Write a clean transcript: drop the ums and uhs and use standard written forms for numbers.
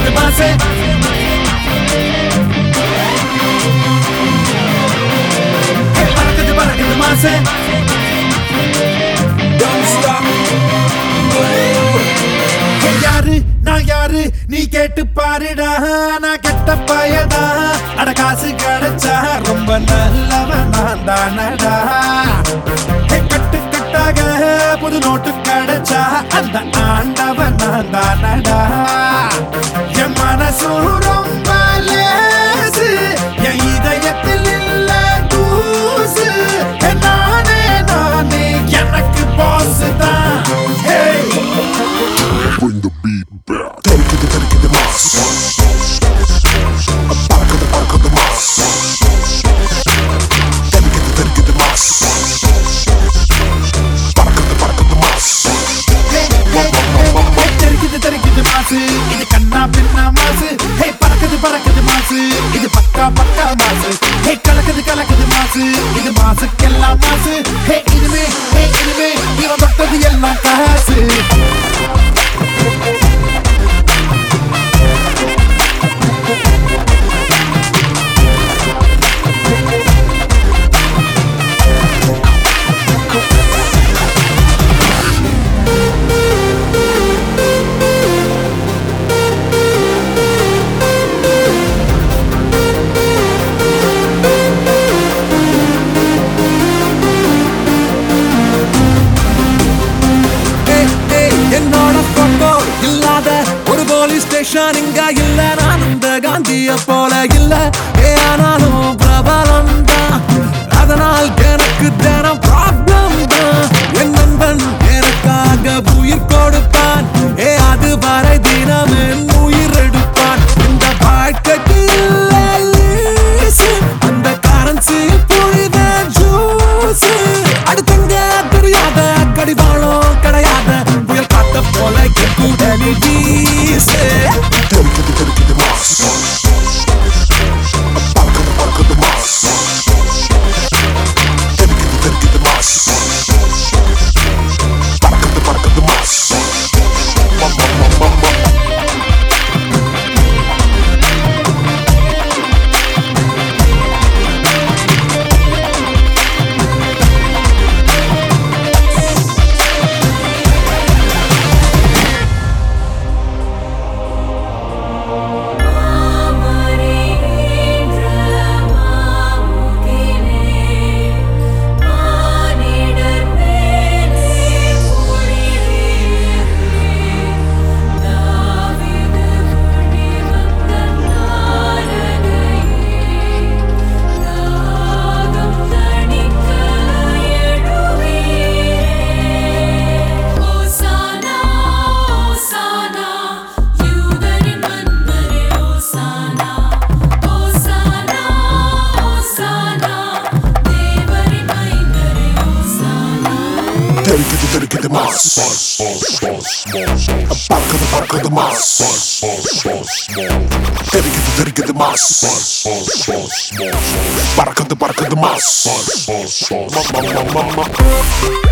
பறக்குது மாசு. பறக்குது பறக்குது மாசு. யாரு நான் யாரு நீ கேட்டு பாருடா, நான் கெட்ட பயடா. அட காசு கிடைச்சா ரொம்ப நல்லவன் நான் தானடா. கட்டு கட்டாக புது நோட்டு கிடைச்சா அந்த ஆண்டவன் நான் தானடா. என் மனசும் ரொம்ப லேசு, என் இதயத்தில் இல்ல தூசு. நானே நானே எனக்கு பாஸ் தான். Bring the beat back. Take it the mass. Back of the mass. Take it the mass. Back of the mass. தெரிக்குது மாசு, இது கண்ணா பின்னா மாசு. ஹே பறக்குது மாசு, இது பக்கா மாசு. ஹே கலக்குது மாசு, இது மாசுக்கெல்லாம் மாசு. ஹே இனிமே இவன் தொட்டது எல்லாம் காசு. என்னோட போட்டோ இல்லாத ஒரு போலீஸ் ஸ்டேஷன் இங்க இல்ல. நான் இந்த காந்திய போல இல்ல, ஆனாலும் பிரபலம் தான். அதனால் எனக்கு தினம் ப்ராப்ளம் தான். என் நண்பன் எனக்காக உயிர் கொடுப்பான், அது வரை தினம் என் உயிர் எடுப்பான். இந்த வாழ்க்கைக்கு இல்ல லீசு, அந்த கரன்சி புரித ஜூஸ். அடுத்தங்க தெரியாத கடிவாளம் கிடையாத புயல் காத்த போல என் கூட நீ வீசு. Take it the mass. Back of the mass. Take it the mass. Back of the mass. Take it the mass. Back of the mass. Take it the mass. Back of the mass.